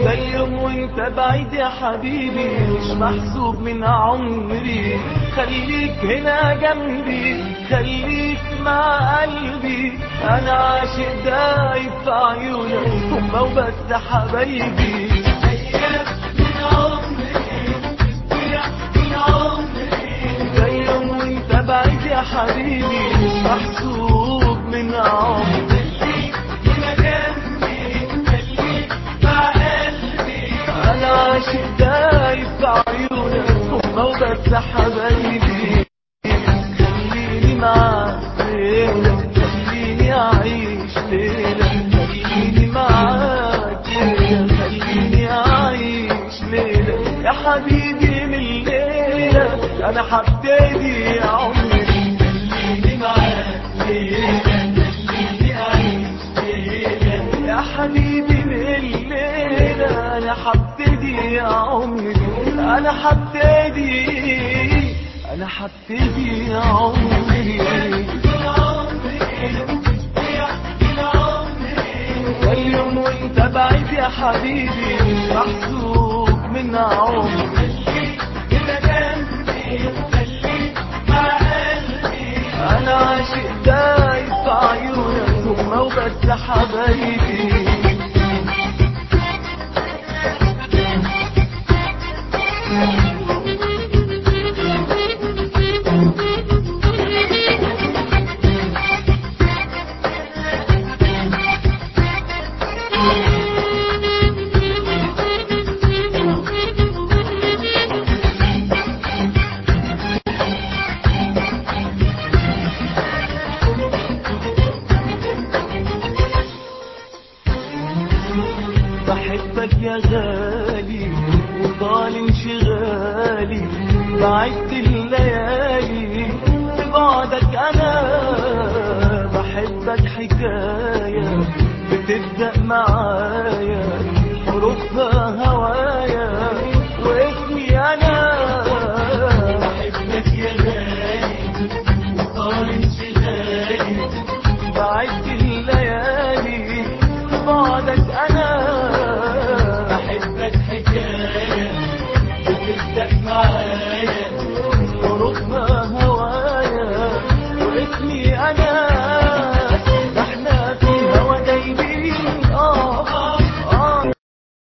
جاي يوم وانت بعيد يا حبيبي، مش محسوب من عمري. خليك هنا جنبي، خليك مع قلبي، انا عاشق دايب في عيونك هما وبس حبايبي. ايام من عمري ضيع من عمري، جاي يوم وانت بعيد يا حبيبي، مش محسوب من عمري. عاشق دايب في عيونك هما وبس حبايبي. خليني معاك ليلة، خليني أعيش ليلة، خليني معاك ليلة، خليني أعيش ليلة يا حبيبي. من الليلة أنا حبيبي عمري. خليني معاك ليلة، خليني أعيش ليلة يا حبيبي. من الليلة أنا حبيبي يا عمري، انا حبيبي يا عمري. اليوم وانت بعيد يا حبيبي، مش محسوب من عمري. انا عاشق دايب في عيونك هما وبس حبايبي. بحبك يا غالي وطال انشغالي، بعدت الليالي في بعدك انا. بحبك حكاية بتبدأ معايا، حروفها هوايا واسمي انا. بحبك يا غالي وطال انشغالي، بعدت الليالي في بعدك انا. بحبك حكاية بتبدأ معايا، حروفها